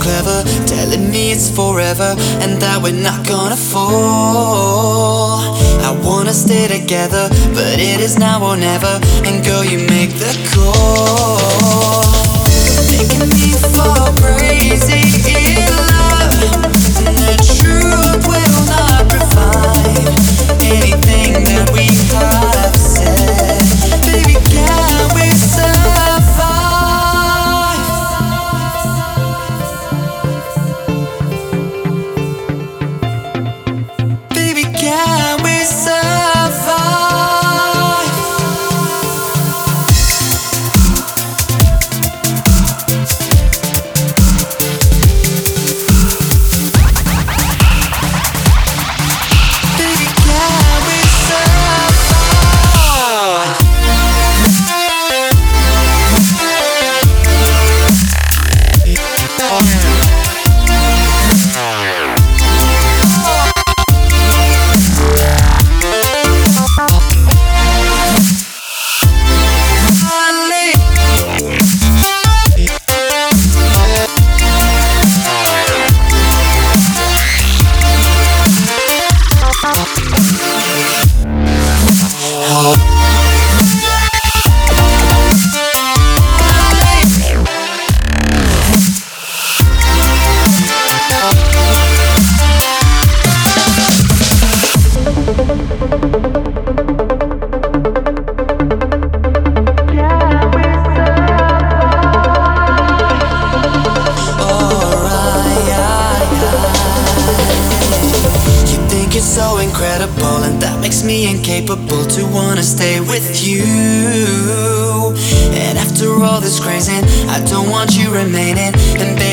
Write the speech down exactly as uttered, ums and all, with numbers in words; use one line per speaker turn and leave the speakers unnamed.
clever, telling me it's forever and that we're not gonna fall. I wanna stay together, but it is now or never. And girl, you make the call, making me fall crazy in love. And the truth will not revive anything that we have said. Baby, can we survive? Baby, can we survive? Baby, can we survive? You're so incredible, and that makes me incapable to wanna stay with you. And after all this crazy, I don't want you remaining. And baby,